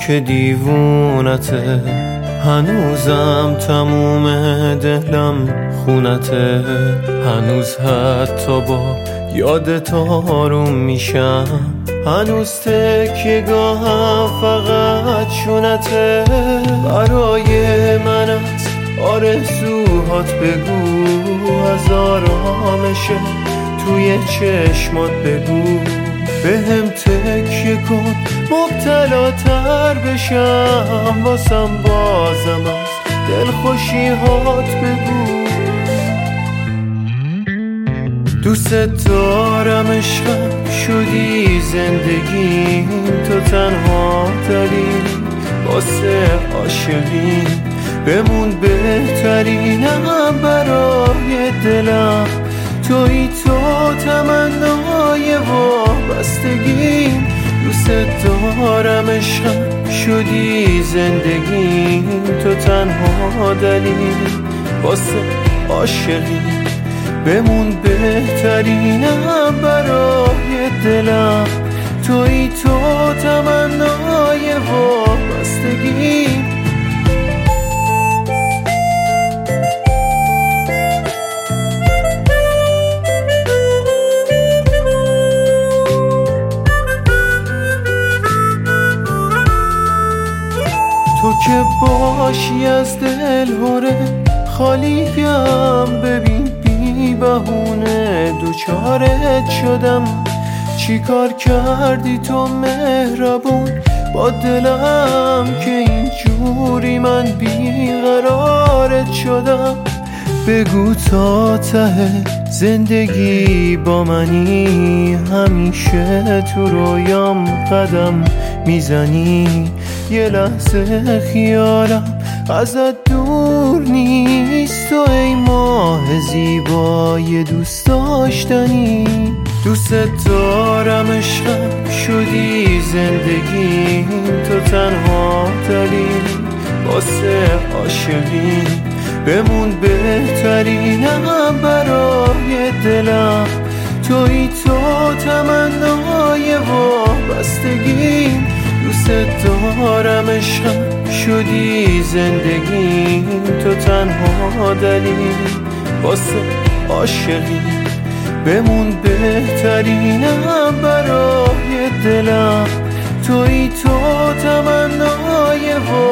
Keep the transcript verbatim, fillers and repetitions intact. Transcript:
که دیوونته، هنوزم تموم دلم خونته، هنوز حتی با یادت آروم میشم، هنوز تکیه گاهم فقط شونته. برای من از آرزوهات بگو، از آرامشه توی چشمات بگو، به هم تکیه کن مبتلاتر بشم، واسم بازم از دلخوشیهات بگو. دوست دارم عشقم شدی زندگیم، تو تنها دلیل واسه عاشقی، بمون بهترینم برای دلم، توی تو تمنای وابستگیم. دوست دارم عشقم شدی زندگیم، تو تنها دلیل واسه عاشقی، بمون بهترینم برای دلم، توی تو تمنای وابستگیم. تو که باشی از دل هره خالیم، ببین بی بهونه دوچارت شدم، چی کار کردی تو مهربون با دلم که اینجوری من بیقرارت شدم. بگو تا ته زندگی با منی، همیشه تو رویام قدم میزنی، یه لحظه خیالم ازت دور نیست، تو ای ماه زیبای دوست داشتنی. دوست دارم عشقم شدی زندگی، تو تنها دلیل واسه عاشقی، بمون بهترینم برای دلم، توی تو تمنای وابستگیم. دوست دارم عشقم شدی زندگی، تو تنها دلیل واسه عاشقی، بمون بهترینم برای دلم، توی تو تمنای